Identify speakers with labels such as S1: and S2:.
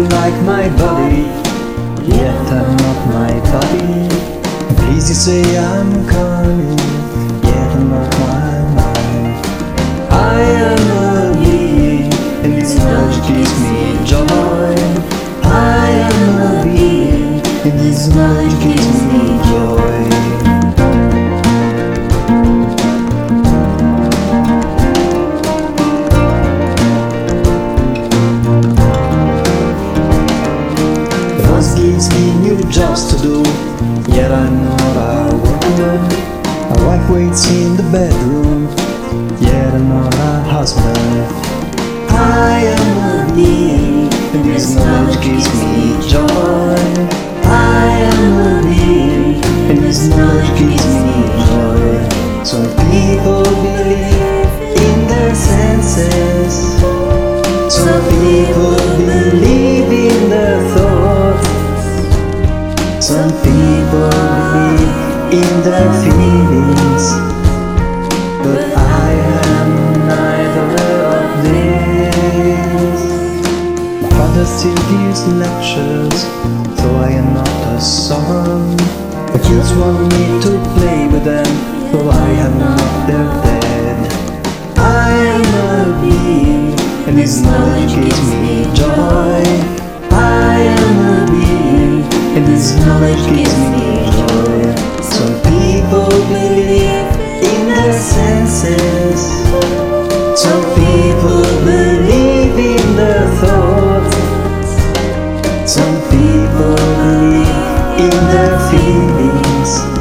S1: like my body, yet I'm not my body. Please you say I'm coming, yet I'm not my mind. I am a being, and this knowledge gives me joy. I am a being, and this knowledge gives me joy. Gives me new jobs to do, yet I'm not a worker. My wife waits in the bedroom, yet I'm not a husband. I am a being, and this knowledge gives me joy. I am a being, and this knowledge gives me joy. Some people believe in their senses. Some people believe in their thoughts. Some people believe in their feelings, but I am neither of these. My father still gives lectures, though I am not a son. The kids want me to play with them, though I am not their dad. I am a being, and this knowledge gives me joy. I am a being, and this knowledge gives me joy. Some people believe in their senses. Some people believe in their thoughts. Some people believe in their feelings.